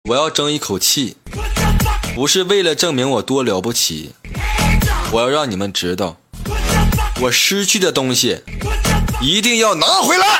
我要争一口气，不是为了证明我多了不起，我要让你们知道，我失去的东西一定要拿回来。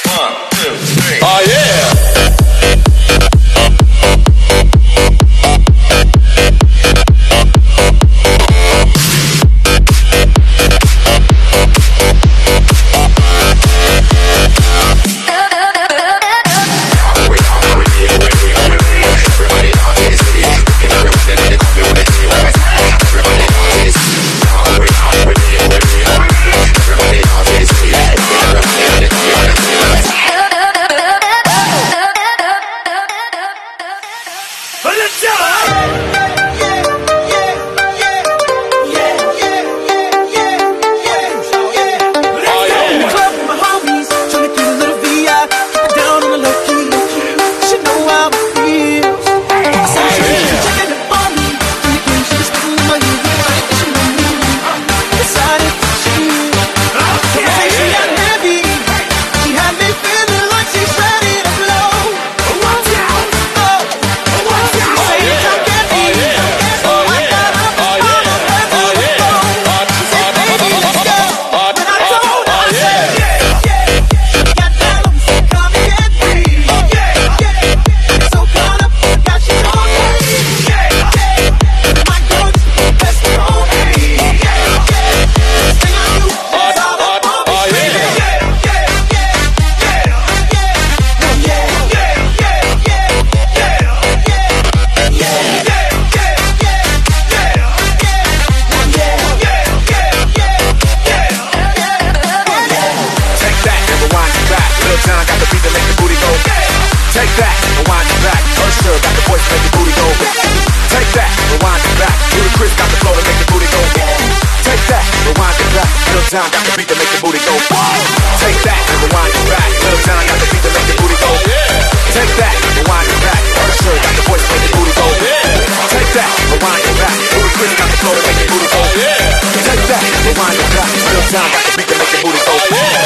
Got the beat to make the booty go. Take that, rewind it back. Little John got the beat to make the booty go. Take that, rewind it back. Usher got the voice to make the booty go. Take that, rewind it back. Little Chris got the flow to make the booty go. Take that, rewind it back. Little John got the beat to make the booty go.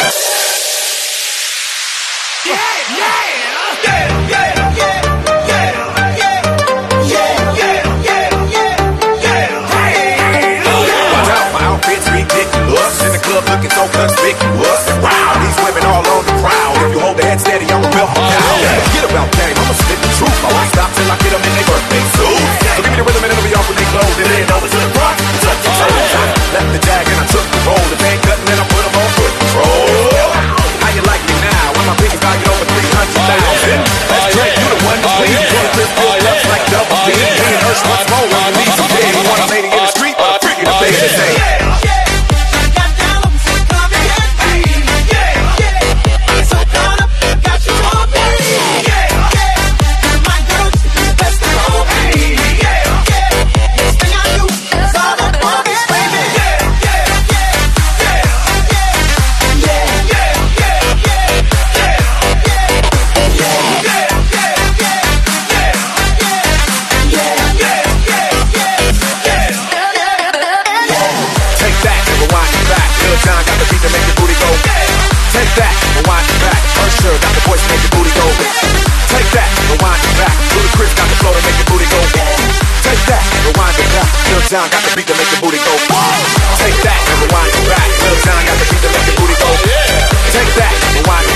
Looking so conspicuous. Wow, these women all on the crowd. If you hold the head steady, I'm a real cow. Forget about game, I'ma spit the truth. I won't stop till I get them in their birthday suit. So give me the rhythm and it'll be off with their clothes. And then over to the front, touch your toes. I left the jag and I took the roll. If they ain't cutting, then I put them on foot control. How you like me now? When my biggest valued over 300,000. Let's drink, you the one to please. Put a Chris built up like double D. Me and Ursh once more when you need some day. You want a lady in the street, but I'm freaking the face to say. John got the beat to make the booty go. Take that and rewind it back. Little John got the beat to make the booty go. Take that, rewind it